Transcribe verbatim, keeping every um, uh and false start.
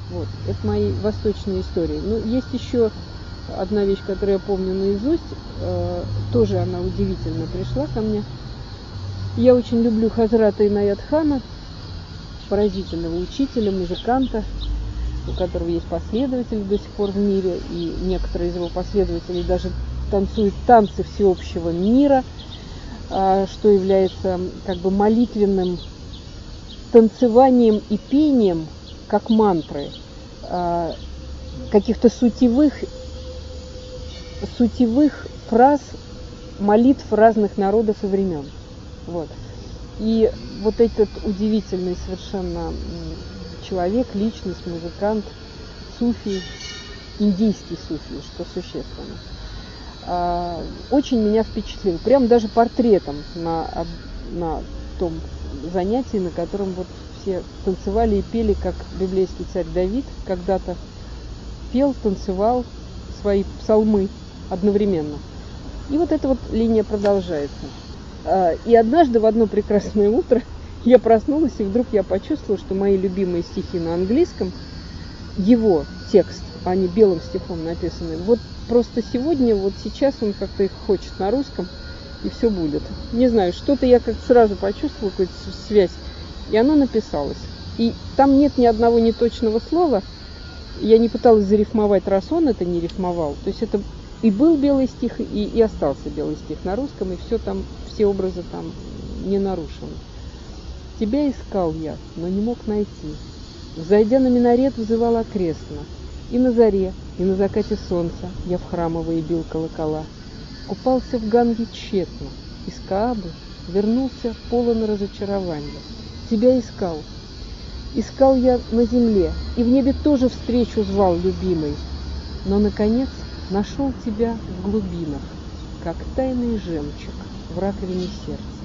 Вот. Это мои восточные истории. Ну, есть еще одна вещь, которую я помню наизусть. Э, тоже она удивительно пришла ко мне. Я очень люблю Хазрата Инаят-хана, поразительного учителя, музыканта, у которого есть последователи до сих пор в мире, и некоторые из его последователей даже танцуют танцы всеобщего мира, что является как бы молитвенным танцеванием и пением, как мантры, каких-то сутевых, сутевых фраз, молитв разных народов и времен. Вот. И вот этот удивительный совершенно человек, личность, музыкант, суфи, индийский суфи, что существенно, очень меня впечатлил. Прям даже портретом на, на том занятии, на котором вот все танцевали и пели, как библейский царь Давид когда-то пел, танцевал свои псалмы одновременно. И вот эта вот линия продолжается. И однажды в одно прекрасное утро я проснулась, и вдруг я почувствовала, что мои любимые стихи на английском, его текст, они белым стихом написаны, вот просто сегодня, вот сейчас он как-то их хочет на русском, и все будет. Не знаю, что-то я как-то сразу почувствовала, какую-то связь, и оно написалось. И там нет ни одного неточного слова, я не пыталась зарифмовать, раз он это не рифмовал. То есть это и был белый стих, и, и остался белый стих на русском, и все там, все образы там не нарушены. Тебя искал я, но не мог найти. Взойдя на минарет, взывал окрестно. И на заре, и на закате солнца я в храмовые бил колокола. Купался в Ганге тщетно. Из Каабы вернулся полон разочарования. Тебя искал. Искал я на земле, и в небе тоже встречу звал любимый. Но, наконец, нашел тебя в глубинах, как тайный жемчуг в раковине сердца.